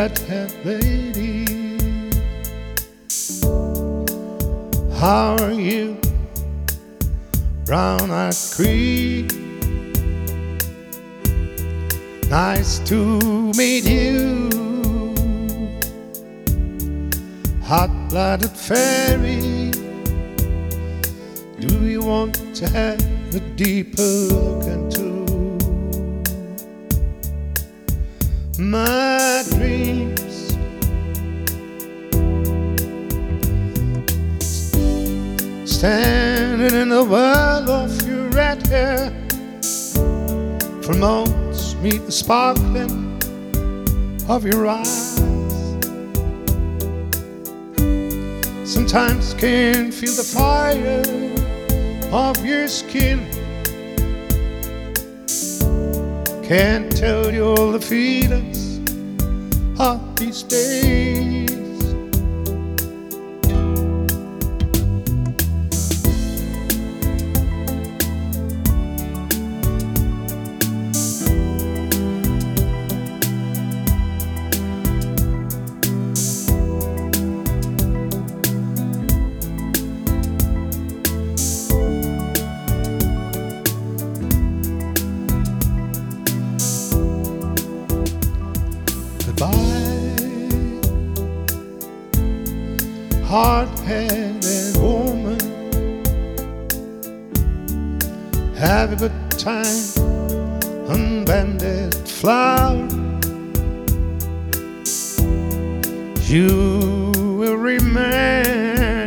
red-haired lady. How are you, brown-eyed Cree? Nice to meet you, hot-blooded fairy. Do you want to have a deeper look into my dreams? Standing in the whirl of your red hair, from moments meet the sparkling of your eyes. Sometimes can feel the fire of your skin. Can't tell you all the feelings of these days. Hard-headed woman, have a good time, unbended flower. You will remain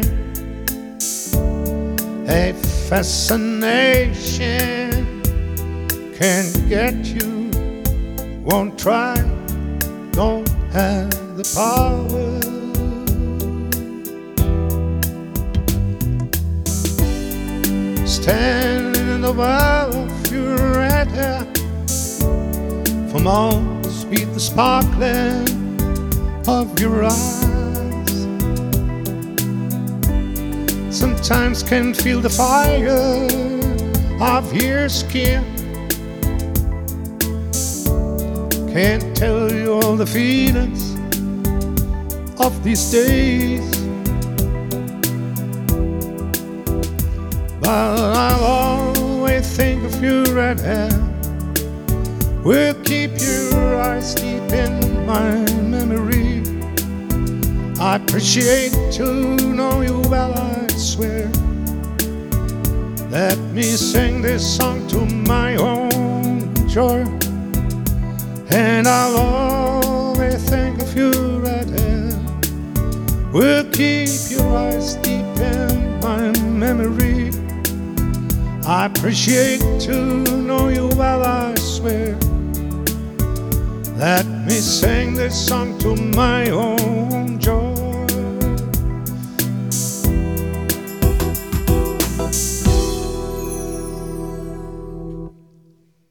a fascination. Can't get you, won't try, don't have the power. Standing in the whirl of your red hair, from moments beat the sparkling of your eyes. Sometimes can feel the fire of your skin. Can't tell you all the feelings of these days. But I'll always think of your red hair. Will keep your eyes deep in my memory. I appreciate to know you well, I swear. Let me sing this song to my own joy. And I'll always think of your red hair. Will keep your eyes deep in my memory. I appreciate to know you well, I swear. Let me sing this song